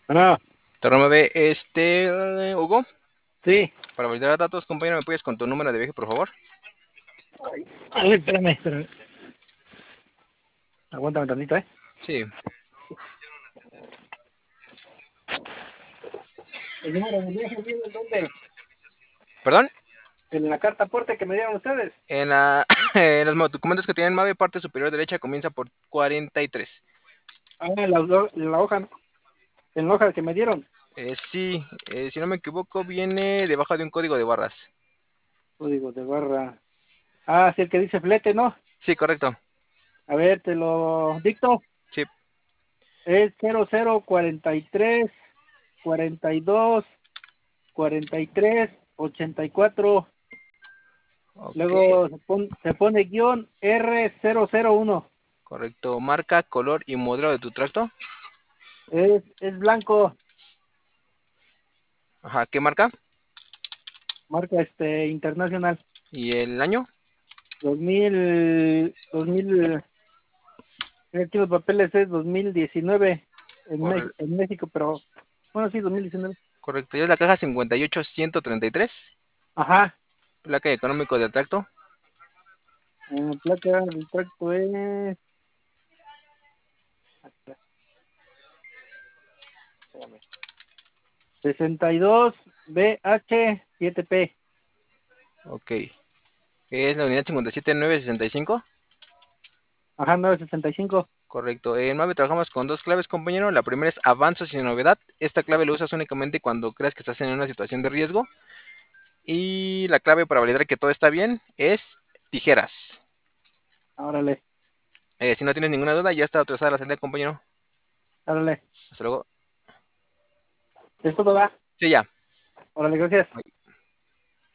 Bueno, Torre 9, Hugo, sí. para validar datos, compañero, ¿me puedes con tu número de viaje, por favor? A ver, espérame. Aguántame tantito, ¿eh? Sí. El número de viaje viene en dónde? ¿Perdón? En la carta aporte que me dieron ustedes. En los documentos que tienen MAVE, parte superior derecha comienza por 43. Ah, en la hoja, ¿no? En la hoja que me dieron. Sí, si no me equivoco, viene debajo de un código de barras. Código de barra. Ah, sí, el que dice flete, ¿no? Sí, correcto. A ver, te lo dicto. Sí. Es 0043 42 43 84. Ok, Luego se pone guión R001. correcto. Marca, color y modelo de tu tracto. Es blanco. Ajá, ¿qué marca? Marca internacional. ¿Y el año? 2000. Aquí los papeles es 2019 Corre- En México, pero bueno, sí, 2019. correcto. ¿Y es la caja 58133? Ajá. Placa económico de tracto. Placa del tracto es, espérame, 62BH7P. Ok. ¿Es la unidad 57965? Ajá, 965. Correcto. En Mave trabajamos con dos claves, compañero. La primera es avanzo sin novedad. Esta clave la usas únicamente cuando creas que estás en una situación de riesgo. Y la clave para validar que todo está bien es tijeras. Órale, Si no tienes ninguna duda, ya está autorizada la salida, compañero. órale. Hasta luego. Esto todo va. Sí, ya. Órale, gracias.